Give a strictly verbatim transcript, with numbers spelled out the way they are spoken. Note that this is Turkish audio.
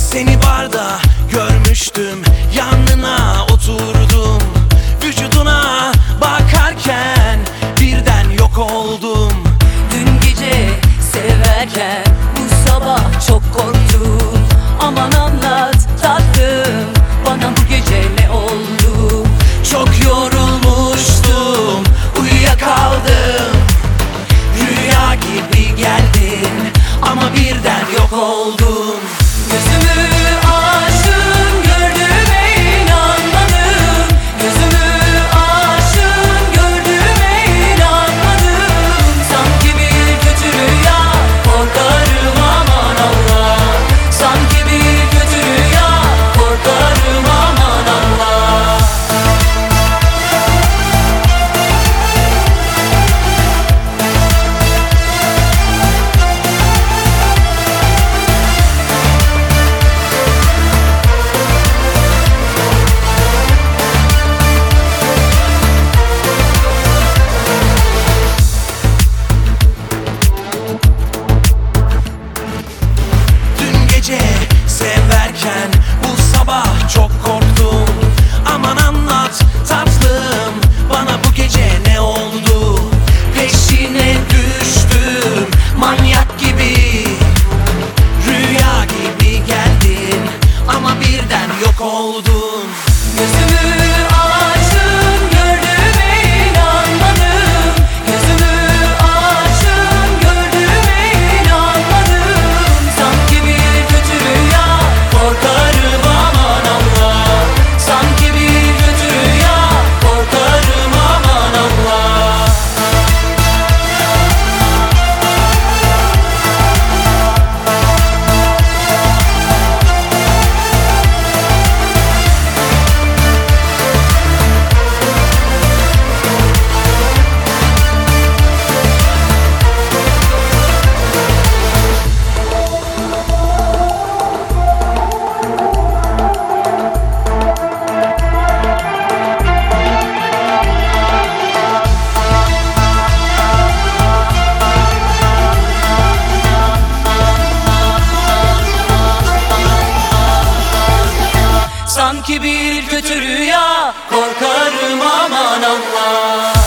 Seni barda görmüştüm, yanına oturdum. Vücuduna bakarken birden yok oldum. Dün gece severken bu sabah çok korktum. Aman anlat tatlım, bana bu gece ne oldu? Çok yorulmuştum, uyuyakaldım. Rüya gibi geldin ama birden yok oldun. Gözümü açtım, gördüğüme inanmadım. Gözümü açtım, gördüğüme inanmadım. Sanki bir kötü rüya, korkarım aman Allah. Sanki bir kötü rüya, korkarım aman Allah. Severken bu sabah çok korktum. Aman anlat tatlım, bana bu gece ne oldu? Peşine düştüm manyak gibi. Rüya gibi geldin ama birden yok oldun. Gözümü açtım, gördüğüme inanmadım. Gözümü açtım, gördüğüme inanmadım. Sanki bir kötü rüya, korkarım aman Allah. Sanki bir kötü rüya, korkarım aman Allah. Sanki bir kötü rüya, korkarım aman Allah.